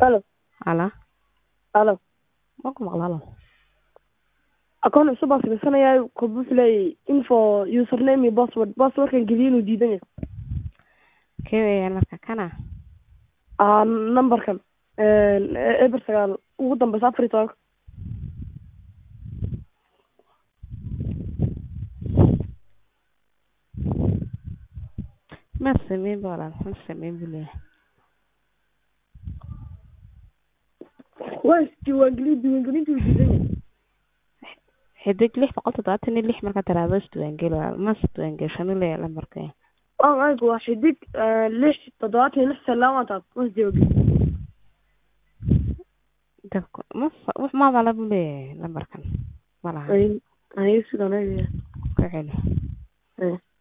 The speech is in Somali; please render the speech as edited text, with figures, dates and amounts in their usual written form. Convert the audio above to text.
Halo, Ala, halo. ma ku maqlaalo. Akoon cusub aan sameysanayaa ku buuxlay info username iyo password. Passwordkan geliyo inuu diidan yahay. Keeweeyaan marka kana. Numberkan eber 9 ugu dambaysa 14. Ma sameyn boolan, ma sameyn bulee. Waa diiwaangelintu diidan yahay. Xidig 676 marka taraado isdiiwaangeli waa ma isdiiwaangelishan leeyahay lambarka. Aygu waa xidig 676 salaamata was diiwaangelin. Dadku wax ma wala bulee lambarkan. Wala. Ay sidoo kale. Ku celi.